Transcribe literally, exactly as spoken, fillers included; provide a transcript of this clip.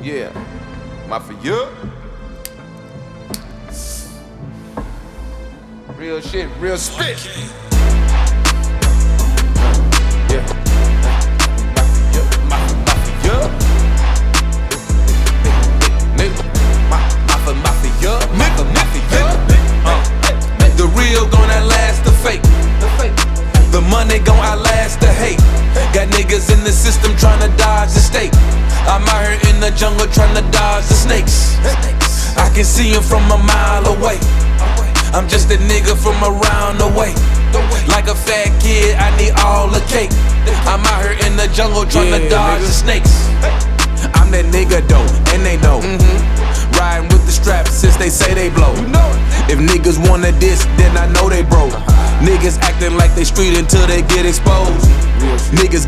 Yeah, Mafia. Real shit, real spit. Yeah, Mafia, Mafia. Nigga, Mafia, Mafia, Mafia, Mafia. Uh, the real gon' outlast the fake. The money gon' outlast the hate. Got niggas in the system tryna dodge the state. I'm out here in the jungle tryna dodge the snakes. I can see him from a mile away. I'm just a nigga from around the way. Like a fat kid, I need all the cake. I'm out here in the jungle tryna yeah, dodge nigga. the snakes. I'm that nigga though, and they know. Mm-hmm. Riding with the straps since they say they blow. You know if niggas wanna diss, then I know they broke. Niggas acting like they street until they get exposed. Niggas